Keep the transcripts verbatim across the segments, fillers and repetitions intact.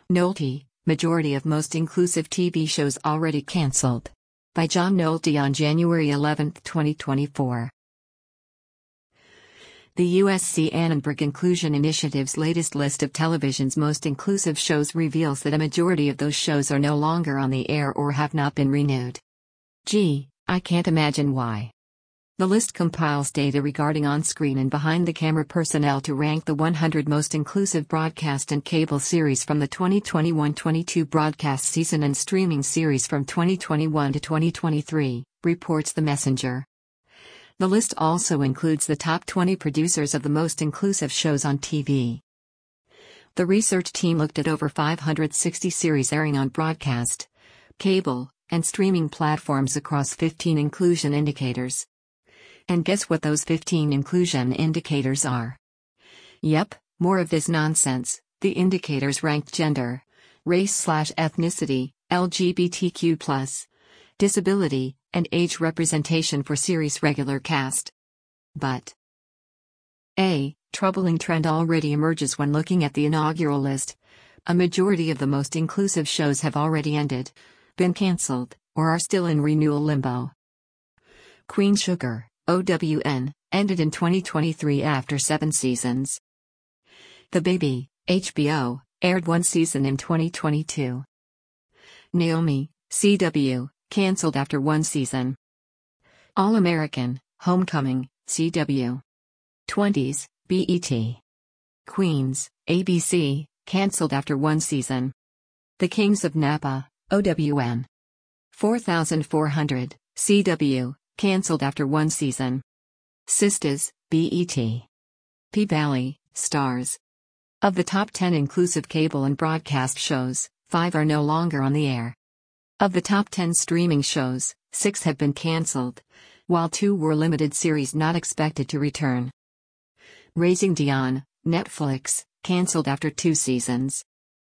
Nolte, majority of most inclusive T V shows already cancelled. By John Nolte on January eleventh, twenty twenty-four. The U S C Annenberg Inclusion Initiative's latest list of television's most inclusive shows reveals that a majority of those shows are no longer on the air or have not been renewed. Gee, I can't imagine why. The list compiles data regarding on-screen and behind-the-camera personnel to rank the one hundred most inclusive broadcast and cable series from the twenty twenty-one twenty-two broadcast season and streaming series from twenty twenty-one to twenty twenty-three, reports The Messenger. The list also includes the top twenty producers of the most inclusive shows on T V. The research team looked at over five hundred sixty series airing on broadcast, cable, and streaming platforms across fifteen inclusion indicators. And guess what those fifteen inclusion indicators are? Yep, more of this nonsense. The indicators ranked gender, race/ethnicity, L G B T Q plus, disability, and age representation for series regular cast. But a troubling trend already emerges when looking at the inaugural list. A majority of the most inclusive shows have already ended, been cancelled, or are still in renewal limbo. Queen Sugar, O W N, ended in twenty twenty-three after seven seasons. The Baby, H B O, aired one season in twenty twenty-two. Naomi, C W, cancelled after one season. All American, Homecoming, C W. twenties, B E T. Queens, A B C, cancelled after one season. The Kings of Napa, O W N. four thousand four hundred, C W, cancelled after one season. Sistas, B E T. P-Valley, Stars. Of the top ten inclusive cable and broadcast shows, five are no longer on the air. Of the top ten streaming shows, six have been cancelled, while two were limited series not expected to return. Raising Dion, Netflix, cancelled after two seasons.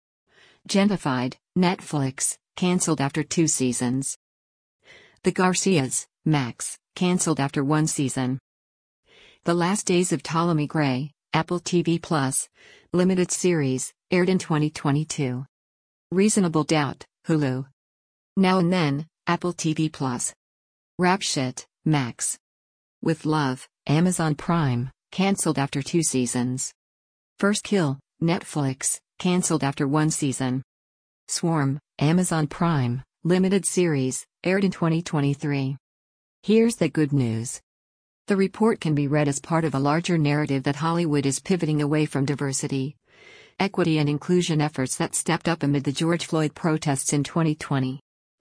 Gentified, Netflix, cancelled after two seasons. The Garcias, Max, cancelled after one season. The Last Days of Ptolemy Gray, Apple T V Plus, limited series, aired in twenty twenty-two. Reasonable Doubt, Hulu. Now and Then, Apple T V Plus. Rap Shit, Max. With Love, Amazon Prime, cancelled after two seasons. First Kill, Netflix, cancelled after one season. Swarm, Amazon Prime, limited series, aired in twenty twenty-three. Here's the good news. The report can be read as part of a larger narrative that Hollywood is pivoting away from diversity, equity and inclusion efforts that stepped up amid the George Floyd protests in twenty twenty.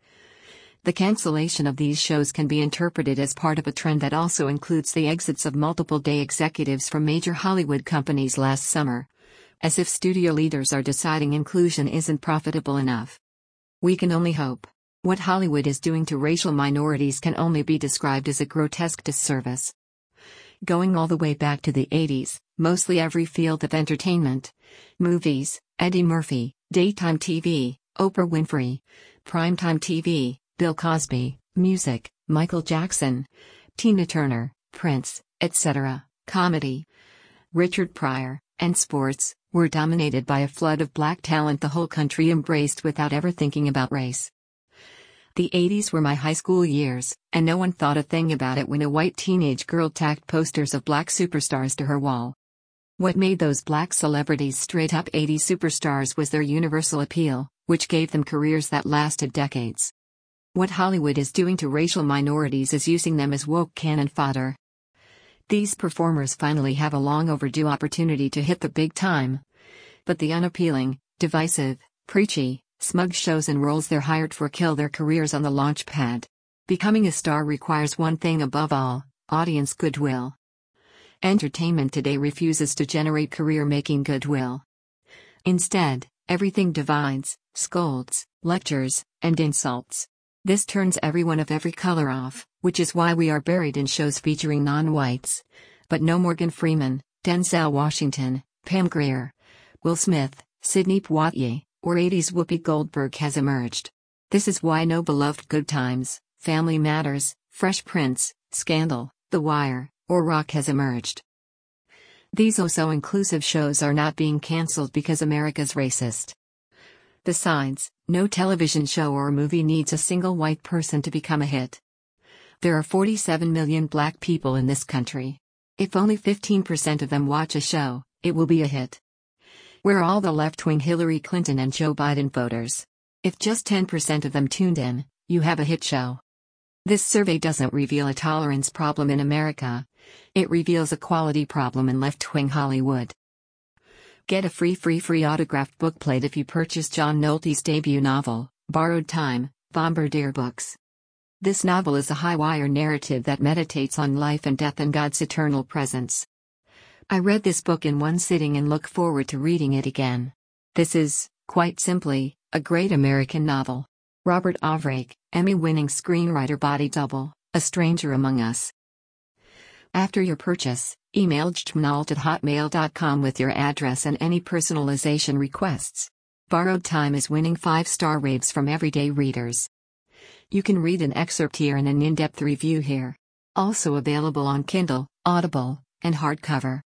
The cancellation of these shows can be interpreted as part of a trend that also includes the exits of multiple day executives from major Hollywood companies last summer, as if studio leaders are deciding inclusion isn't profitable enough. We can only hope. What Hollywood is doing to racial minorities can only be described as a grotesque disservice. Going all the way back to the eighties, mostly every field of entertainment, movies, Eddie Murphy, daytime T V, Oprah Winfrey, primetime T V, Bill Cosby, music, Michael Jackson, Tina Turner, Prince, et cetera, comedy, Richard Pryor, and sports, were dominated by a flood of black talent the whole country embraced without ever thinking about race. The eighties were my high school years, and no one thought a thing about it when a white teenage girl tacked posters of black superstars to her wall. What made those black celebrities straight-up eighties superstars was their universal appeal, which gave them careers that lasted decades. What Hollywood is doing to racial minorities is using them as woke cannon fodder. These performers finally have a long overdue opportunity to hit the big time. But the unappealing, divisive, preachy, smug shows and roles they're hired for kill their careers on the launch pad. Becoming a star requires one thing above all: audience goodwill. Entertainment today refuses to generate career-making goodwill. Instead, everything divides, scolds, lectures, and insults. This turns everyone of every color off, which is why we are buried in shows featuring non-whites. But no Morgan Freeman, Denzel Washington, Pam Grier, Will Smith, Sidney Poitier, or eighties Whoopi Goldberg has emerged. This is why no beloved Good Times, Family Matters, Fresh Prince, Scandal, The Wire, or Rock has emerged. These oh-so-inclusive shows are not being cancelled because America's racist. Besides, no television show or movie needs a single white person to become a hit. There are forty-seven million black people in this country. If only fifteen percent of them watch a show, it will be a hit. Where are all the left-wing Hillary Clinton and Joe Biden voters? If just ten percent of them tuned in, you have a hit show. This survey doesn't reveal a tolerance problem in America. It reveals a quality problem in left-wing Hollywood. Get a free free free autographed bookplate if you purchase John Nolte's debut novel, Borrowed Time, Bombardier Books. This novel is a high-wire narrative that meditates on life and death and God's eternal presence. I read this book in one sitting and look forward to reading it again. This is, quite simply, a great American novel. Robert Ovrake, Emmy-winning screenwriter. Body double, A Stranger Among Us. After your purchase, email jtmnault at hotmail dot com with your address and any personalization requests. Borrowed Time is winning five-star raves from everyday readers. You can read an excerpt here and an in-depth review here. Also available on Kindle, Audible, and hardcover.